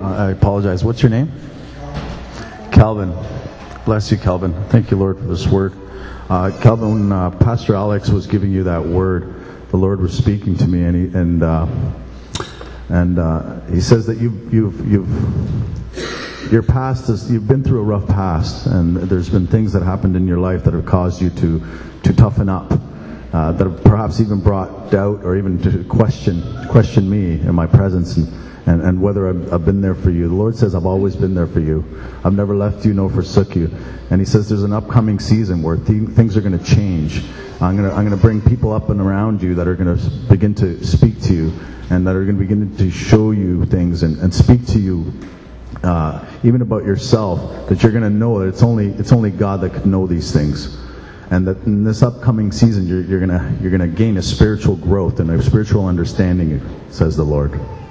I apologize. What's your name? Calvin. Bless you, Calvin. Thank you, Lord, for this word. Calvin, when Pastor Alex was giving you that word, the Lord was speaking to me, and he says that your past is, you've been through a rough past, and there's been things that happened in your life that have caused you to toughen up, that have perhaps even brought doubt or even to question me and my presence and whether I've been there for you. The Lord says, I've always been there for you. I've never left you nor forsook you. And He says there's an upcoming season where things are going to change. I'm going to bring people up and around you that are going to begin to speak to you, and that are going to begin to show you things and speak to you even about yourself, that you're going to know that it's only God that can know these things. And that in this upcoming season you're going to gain a spiritual growth and a spiritual understanding, says the Lord.